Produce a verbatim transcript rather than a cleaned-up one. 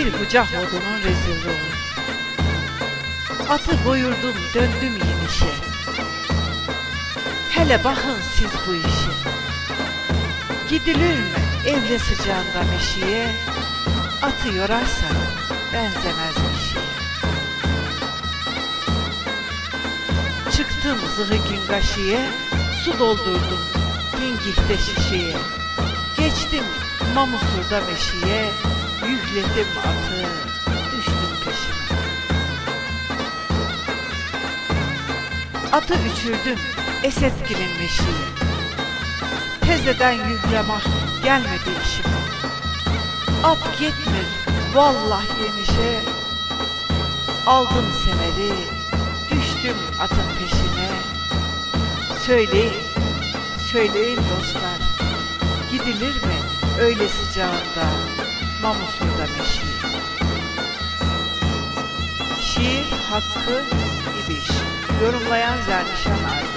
Bir bucak odunun rezilliği. Atı koyurdum döndüm yemişe. Hele bakın siz bu işe. Gidilir mi evle sıcağında meşiye? Atı yorarsa benzemez bir şeye. Çıktım zıhıkin kaşıya, su doldurdum dingihte şişeye. Geçtim Mamusur'da meşiye, yükledim atı, düştüm peşine. Atı uçurdum Esetgil'in meşiye. Tezeden yüklemek gelmedi işime. At gitmir vallahi yemişe. Aldım semeri, düştüm atın peşine. Söyleyin, söyleyin dostlar, gidilir mi öyle sıcağında Mamusur'da meşiye? Şiir Hakkı İbiş. Yorumlayan Zernişan Ay.